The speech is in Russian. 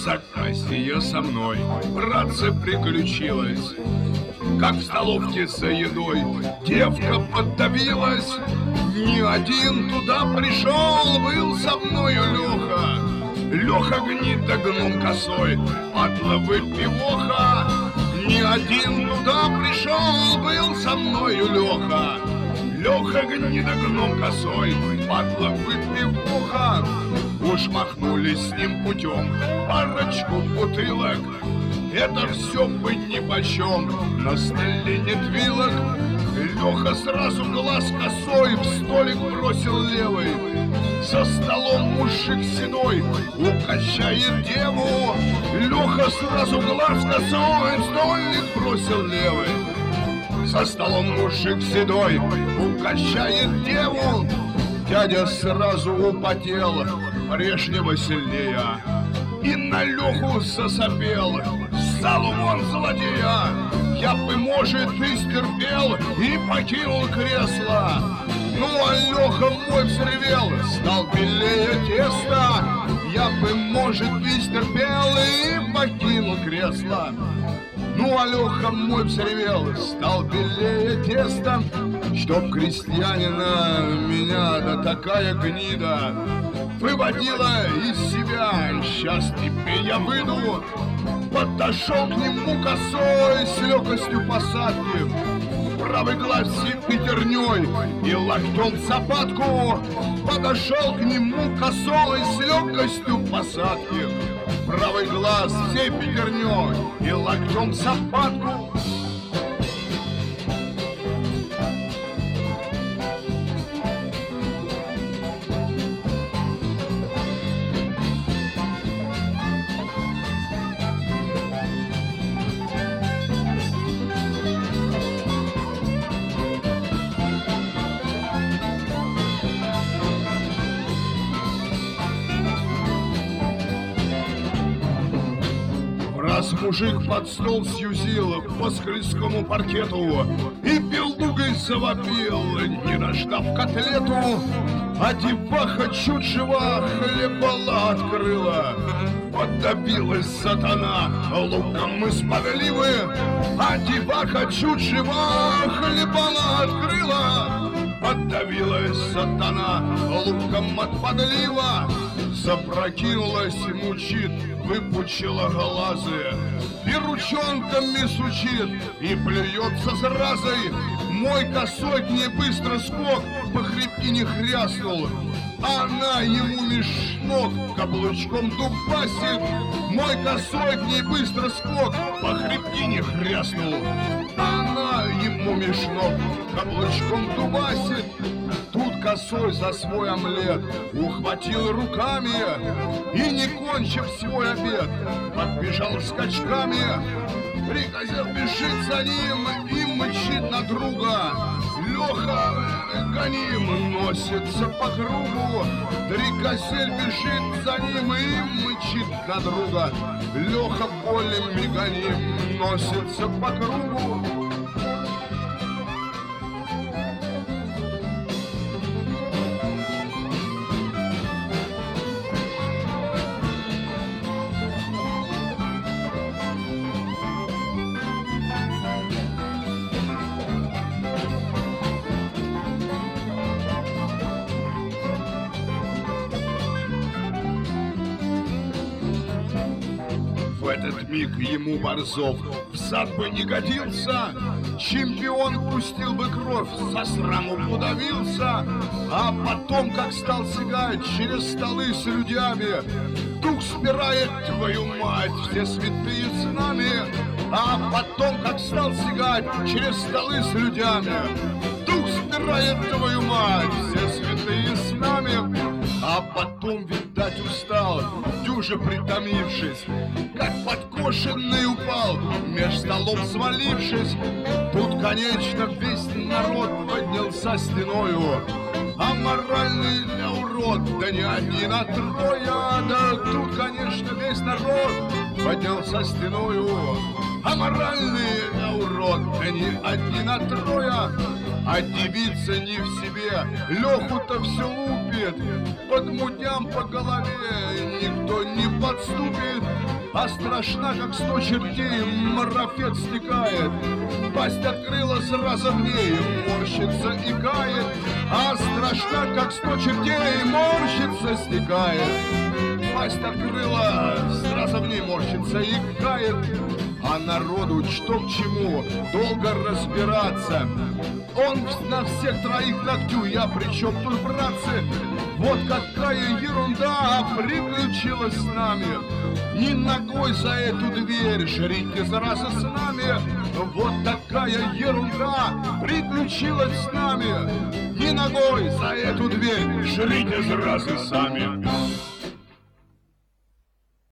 безобразие со мной, братцы, приключилось. Как в столовке за едой девка подавилась. Не один туда пришел, был со мною Леха. Леха гнида, гном косой, падла выпивоха. Не один туда пришел, был со мною Леха. Леха гнида, гном косой, падла выпивоха. Уж махнулись с ним путем парочку бутылок. Это все бы нипочем, на столе нет вилок. Леха сразу глаз косой в столик бросил левый. За столом мужик седой укачает деву. Леха сразу глаз косой в столик бросил левый. За столом мужик седой укачает деву. Дядя сразу употел прежнего сильнее и на Леху засопел. Соломон злодея, я бы, может, и стерпел и покинул кресло. Ну, а Леха мой взревел, стал белее теста. Я бы, может, и стерпел и покинул кресло. Ну, а Леха мой взревел, стал белее теста. Чтоб крестьянина меня, да такая гнида, выводила из себя, сейчас тебе я выйду. Подошел к нему косой с легкостью посадки, правый глаз пятерней и локтем в западку. Подошел к нему косой с легкостью посадки, правый глаз всей пятерней и локтем в западку. Раз мужик под стол сюзил по скользкому паркету и белугой завопил, не дождав котлету. А деваха чуть жива хлебала открыла. Подавилась сатана луком из-под ливы. А деваха чуть жива хлебала открыла. Подавилась сатана луком от подлива. Запрокинулась и мучит, выпучила глазы и ручонками сучит, и плюется заразой. Мой косой к ней быстро скок, по хребтине хряснул. Она ему меж ног каблучком дубасит. Мой косой к ней быстро скок, по хребтине хряснул. Она ему меж ног каблучком дубасит. Тут косой за свой омлет ухватил руками и, не кончив свой обед, подбежал скачками. Приказал бежит за ним и мчит на друга. Леха гоним носится по кругу. Дрикосель бежит за ним и мчит на друга. Леха полем гоним носится по кругу. В этот миг ему Борзов в сад бы не годился. Чемпион пустил бы кровь, со сраму подавился. А потом, как стал сигать через столы с людьми, дух спирает, твою мать, все святые с нами. А потом, как стал сигать через столы с людьми, дух спирает, твою мать, все святые с нами. А потом, видать, устал, дюже притомившись, как подкошенный упал, меж столом свалившись. Тут, конечно, весь народ поднялся стеною. А моральный для урод, да не один, а трое. Да тут, конечно, весь народ поднялся стеною. А моральный для урод, да не один, а трое. А девица не в себе, Леху-то все лупит, под мудям по голове никто не подступит. а страшна, как 100 чертей, марафет стекает. Пасть открыла сразу в ней, морщится и кает, а страшна, как 100 чертей, морщится, стекает. Пасть открыла, сразу в ней морщится и кает, а народу что к чему, долго разбираться. Он на всех троих ногтю, я при чем тут, братцы? Вот какая ерунда приключилась с нами. Ни ногой за эту дверь, жрите зараза с нами. Вот такая ерунда приключилась с нами. Ни ногой за эту дверь, жрите заразы сами.